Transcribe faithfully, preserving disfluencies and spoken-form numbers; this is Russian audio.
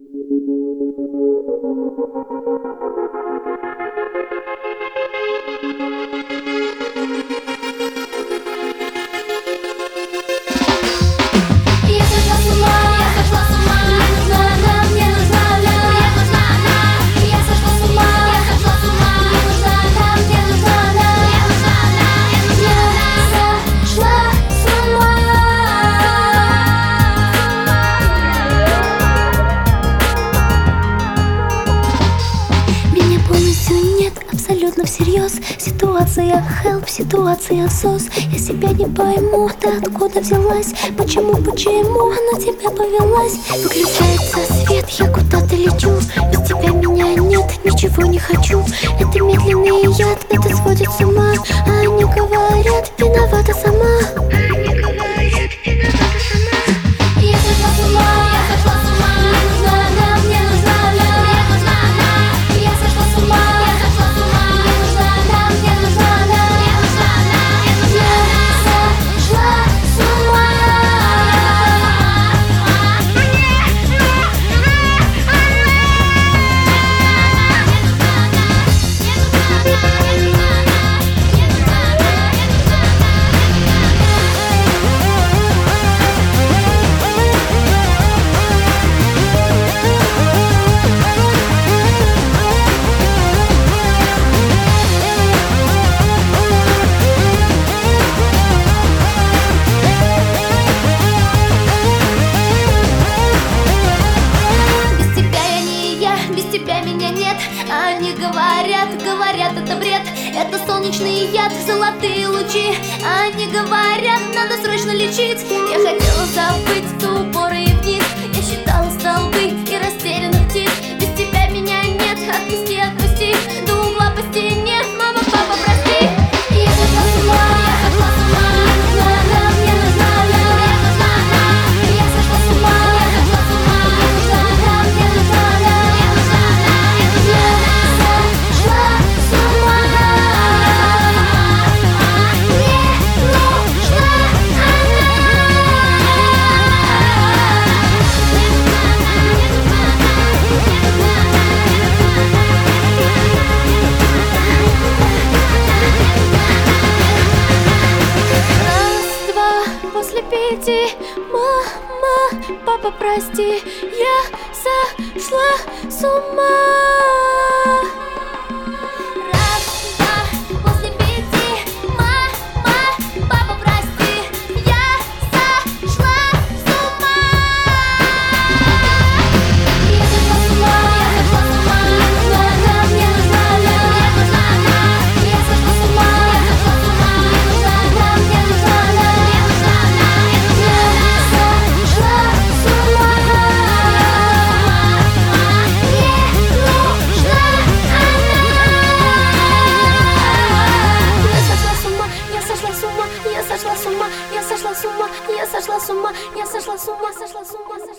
Абсолютно всерьез. Ситуация help, ситуация сос. Я себя не пойму, ты откуда взялась? Почему, почему на тебя повелась? Выключается свет, я куда-то лечу. Без тебя меня нет, ничего не хочу. Это медленный яд, это сводит с ума. А они говорят, виновата сама. Они говорят, виновата сама. Я сошла с ума, я сошла с ума. Мне нужна она, мне нужна она, мне нужна она. Я сошла с ума, я сошла с ума. Мне нужна она, мне нужна она, мне нужна она, мне нужна она. Сошла с ума. Они говорят, говорят, это бред. Это солнечный яд, золотые лучи. Они говорят, надо срочно лечить. Я хотела забыть все упоры и вниз. Я считала столбы и растерянных птиц. Без тебя меня нет, отпусти, отпусти. До угла по стене, мама, папа, прости. Я сошла с ума, я сошла с ума. Мне нужна она, мне нужна она, мне нужна она. Я сошла с ума, я сошла с ума. Мне нужна она, мне нужна она, мне нужна она, мне нужна она. После пяти, мама, папа, прости, я сошла с ума. Раз, два, после пяти, мама, папа, прости, я сошла с ума. Я сошла с ума, я сошла с ума. Мне нужна она, мне нужна она, мне нужна она. Я сошла с ума, я сошла с ума. Мне нужна она, мне нужна она, мне нужна она. Я сошла с ума, я сошла с ума, я сошла с ума, я сошла с ума, я сошла с ума.